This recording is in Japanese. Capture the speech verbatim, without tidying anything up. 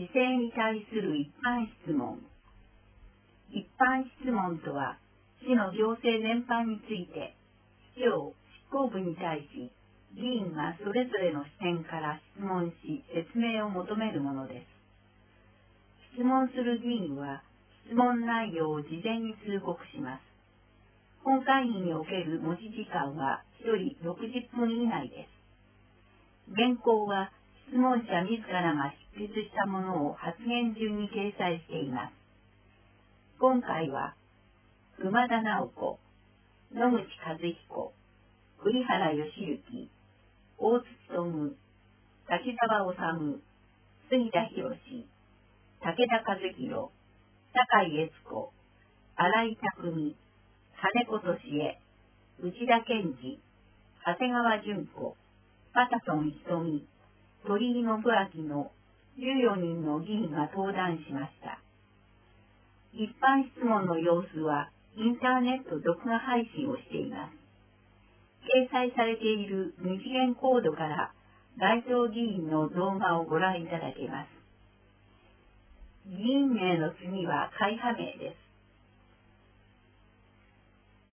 市政に対する一般質問。一般質問とは、市の行政全般について、市長、執行部に対し、議員がそれぞれの視点から質問し、説明を求めるものです。質問する議員は、質問内容を事前に通告します。本会議における持ち時間はひとりろくじゅっぷん以内です。原稿は質問者自らが執筆したものを発言順に掲載しています。今回は、熊田直子、野口和彦、栗原義行、大津勉、滝沢治、杉田博、武田和弘、酒井悦子、新井匠、金子俊恵、内田健二、長谷川純子、パタソン瞳、鳥居信明のじゅうよにんの議員が登壇しました。一般質問の様子はインターネット録画配信をしています。掲載されている二次元コードから該当議員の動画をご覧いただけます。議員名の次は会派名です。